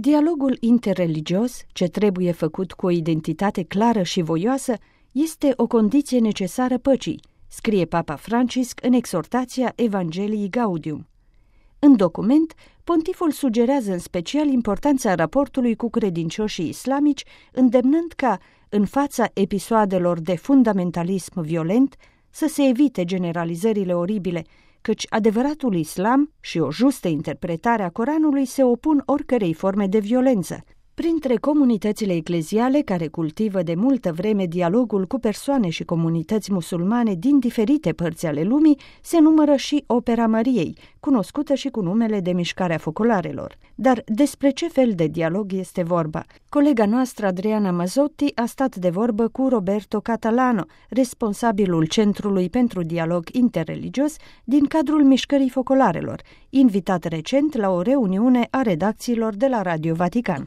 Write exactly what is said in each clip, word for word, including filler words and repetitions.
Dialogul interreligios, ce trebuie făcut cu o identitate clară și voioasă, este o condiție necesară păcii, scrie Papa Francisc în exhortația Evangelii Gaudium. În document, pontiful sugerează în special importanța raportului cu credincioșii islamici, îndemnând ca, în fața episoadelor de fundamentalism violent, să se evite generalizările oribile, căci adevăratul islam și o justă interpretare a Coranului se opun oricărei forme de violență. Printre comunitățile ecleziale care cultivă de multă vreme dialogul cu persoane și comunități musulmane din diferite părți ale lumii, se numără și Opera Mariei, cunoscută și cu numele de Mișcarea Focolarelor. Dar despre ce fel de dialog este vorba? Colega noastră, Adriana Mazzotti, a stat de vorbă cu Roberto Catalano, responsabilul Centrului pentru Dialog Interreligios din cadrul Mișcării Focolarelor, invitat recent la o reuniune a redacțiilor de la Radio Vatican.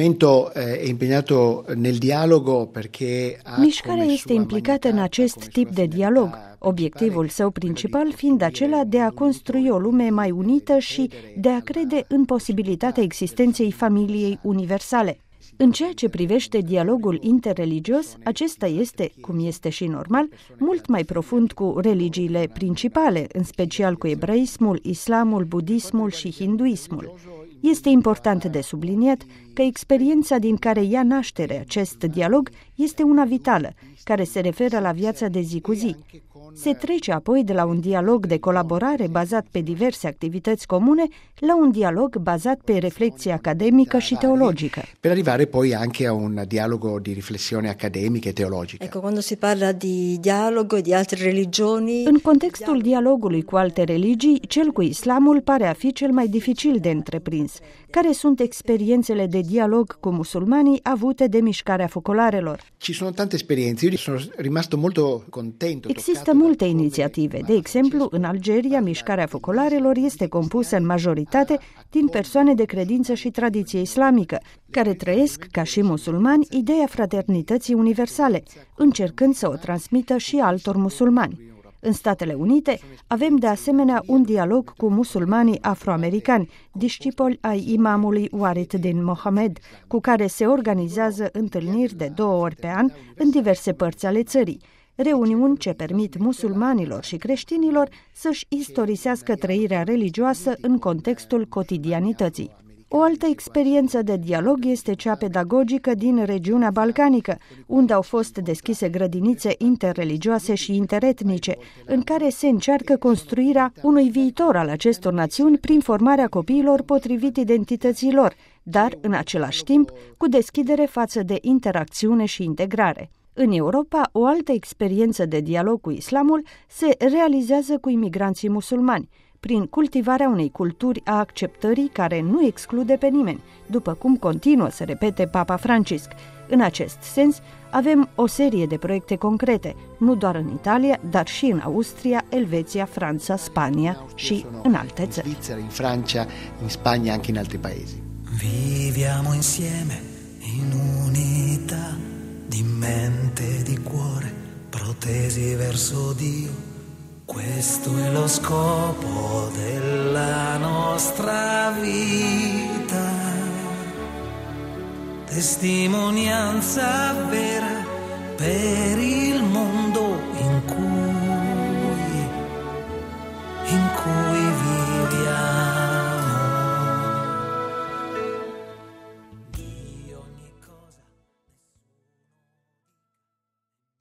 Mișcarea este implicată în acest tip de dialog, obiectivul său principal fiind acela de a construi o lume mai unită și de a crede în posibilitatea existenței familiei universale. În ceea ce privește dialogul interreligios, acesta este, cum este și normal, mult mai profund cu religiile principale, în special cu ebraismul, islamul, budismul și hinduismul. Este important de subliniat că experiența din care ia naștere acest dialog este una vitală, care se referă la viața de zi cu zi. Se trece apoi de la un dialog de colaborare bazat pe diverse activități comune la un dialog bazat pe reflexie academică și teologică. Per arrivare poi anche a un dialogo di riflessione accademica e teologica. Ecco, quando si parla di dialogo di altre religioni. În contextul dialogului cu alte religii, cel cu islamul pare a fi cel mai dificil de întreprins. Care sunt experiențele de dialog cu musulmanii avute de Mișcarea Focolarelor? Ci sono tante esperienze. Io sono rimasto molto contento. Există multe inițiative. De exemplu, în Algeria, Mișcarea Focolarelor este compusă în majoritate din persoane de credință și tradiție islamică, care trăiesc, ca și musulmani, ideea fraternității universale, încercând să o transmită și altor musulmani. În Statele Unite avem de asemenea un dialog cu musulmanii afroamericani, discipoli ai imamului Warid din Mohammed, cu care se organizează întâlniri de două ori pe an în diverse părți ale țării, reuniuni ce permit musulmanilor și creștinilor să-și istorisească trăirea religioasă în contextul cotidianității. O altă experiență de dialog este cea pedagogică din regiunea balcanică, unde au fost deschise grădinițe interreligioase și interetnice, în care se încearcă construirea unui viitor al acestor națiuni prin formarea copiilor potrivit identității lor, dar, în același timp, cu deschidere față de interacțiune și integrare. În Europa, o altă experiență de dialog cu islamul se realizează cu imigranții musulmani, prin cultivarea unei culturi a acceptării care nu exclude pe nimeni, după cum continuă să repete Papa Francisc. În acest sens, avem o serie de proiecte concrete, nu doar în Italia, dar și în Austria, Elveția, Franța, Spania și în alte țări. In Svizzera, in Francia, in Spagna, anche in altri paesi. Viviamo insieme in unità di mente, di cuore, protesi verso Dio. Questo è lo scopo della nostra vita, testimonianza vera per il mondo